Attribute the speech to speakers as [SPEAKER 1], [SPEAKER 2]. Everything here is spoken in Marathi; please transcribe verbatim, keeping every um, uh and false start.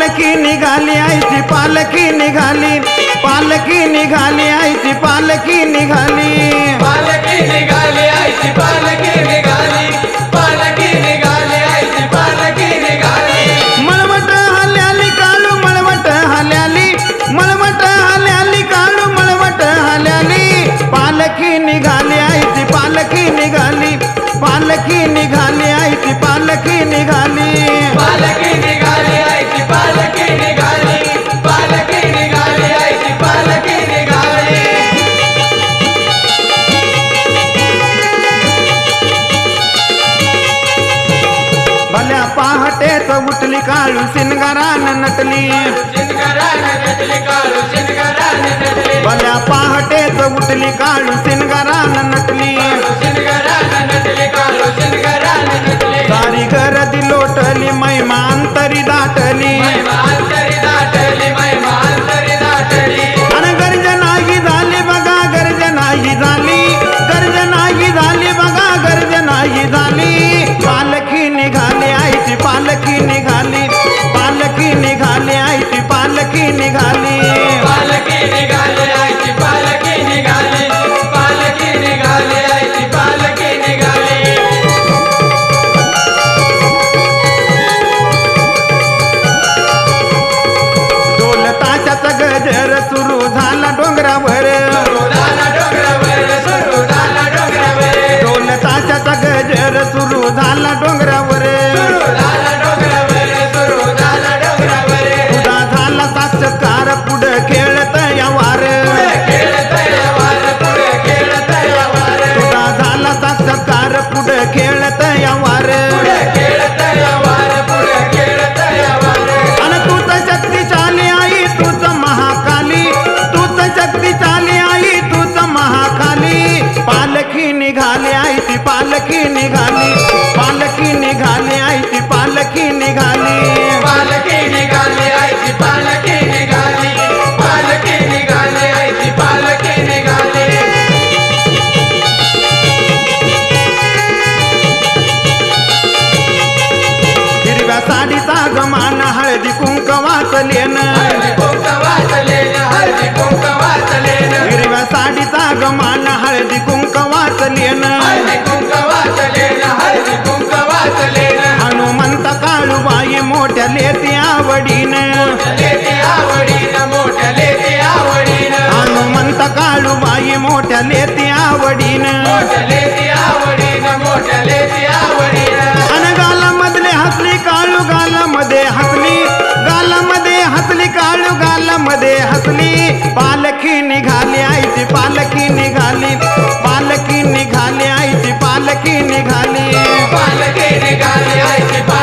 [SPEAKER 1] पालखी निघाली आईची पालखी निघाली पालखी निघाली आईची पालखी निघाली
[SPEAKER 2] पालखी निघाली आईची पालखी निघाली पालखी निघाली आईची पालखी निघाली
[SPEAKER 1] मळवट हल्याली काळू मळवट हल्याली मळवट हल्याली काळू मळवट हल्याली पालखी निघाली आईची पालखी निघाली पालखी निघाली आईची पालखी निघाली
[SPEAKER 2] पालखी निघाली आईची पालखी निघाली पालखी निघाली आईची पालखी निघाली
[SPEAKER 1] भल्या पहाटेच उठली काळू शिनगारान नटली
[SPEAKER 2] शिनगाराने नटली काळू शिनगाराने नटली
[SPEAKER 1] भल्या पहाटेच उठली काळू शिनगारान नटली
[SPEAKER 2] शिनगाराने नटली काळू शिनगाराने नटली
[SPEAKER 1] सारी गरदी लोटली महिमा अंतरी दाटली
[SPEAKER 2] महिमा अंतरी दाटली महिमा अंतरी दाटली
[SPEAKER 1] अन गर्जनाही झाली बघा गर्जनाही झाली गर्जनाही झाली बघा गर्जनाही झाली पालखी निघाली आईची पालखी निघाली पालखी निघाली आईची पालखी निघाली
[SPEAKER 2] पालखी निघाली आईची पालखी निघाली पालखी निघाली आईची पालखी निघाली
[SPEAKER 1] ढोलताशाचा गजर सुरू झाला डोंगरावर
[SPEAKER 2] सुरू झाला डोंगरावर सुरू झाला डोंगरावर
[SPEAKER 1] ढोलताशाचा गजर सुरू झाला डोंगरावर
[SPEAKER 2] सुरू झाला डोंगरावर सुरू झाला डोंगरावर
[SPEAKER 1] तुझा झाला साक्षात्कार पुढे खेळत यावार
[SPEAKER 2] पुढे खेळत यावार पुढे खेळत यावार
[SPEAKER 1] तुझा झाला साक्षात्कार पुढे खेळत यावार
[SPEAKER 2] पुढे खेळत यावार पुढे खेळत यावार
[SPEAKER 1] अन तूच शक्तिशाली आई तूच महाकाली तूच शक्तिशाली आई तूच महाकाली पालखी निघाली आईची पालखी निघाली पालखी निघाली आईची पालखी निघाली
[SPEAKER 2] पालखी निघाली आईची पालखी निघाली पालखी निघाली आईची पालखी निघाली
[SPEAKER 1] हिरव्या साडीचा गमान हळदी कुंक वाचलेन
[SPEAKER 2] हळदी कुंक वाचलेन हळदी कुंक वाचलेन
[SPEAKER 1] हिरव्या साडीचा गमान हळदी कुंक वाचलेन
[SPEAKER 2] हळदी कुंक वाचलेन हळदी कुंक वाचलेन
[SPEAKER 1] हनुमंत काळूबाई मोठ्या लेती आवडीन
[SPEAKER 2] लेती आवडीन मोठ्या लेती आवडीन
[SPEAKER 1] हनुमंत काळूबाई मोठ्या लेती आवडीन
[SPEAKER 2] मोठ्या लेती आवडीन मोठ्या लेती आवडीन
[SPEAKER 1] अन गालामधले हसली काळू गालामध्ये हसली गालामध्ये हसली काळू गालामध्ये हसली पालखी निघाली आईची पालखी निघाली पालखी निघाली आईची पालखी निघाली
[SPEAKER 2] पालखी निघाली आईची